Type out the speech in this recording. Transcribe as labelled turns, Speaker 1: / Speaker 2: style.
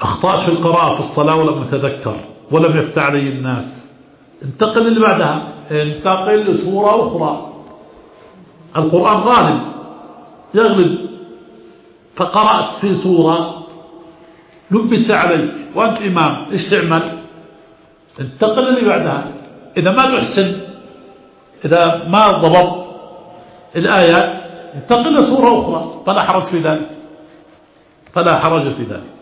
Speaker 1: أخطأت في القراءة في الصلاة ولم يتذكر ولم يفتح علي الناس، انتقل اللي بعدها، انتقل لسورة أخرى. القرآن غالب يغلب، فقرأت في سورة لبس عليك وأنت إمام، إيش تعمل؟ انتقل اللي بعدها. إذا ما تحسن، إذا ما ضبط الآيات، انتقل لسورة أخرى، فلا حرج في ذلك، فلا حرج في ذلك.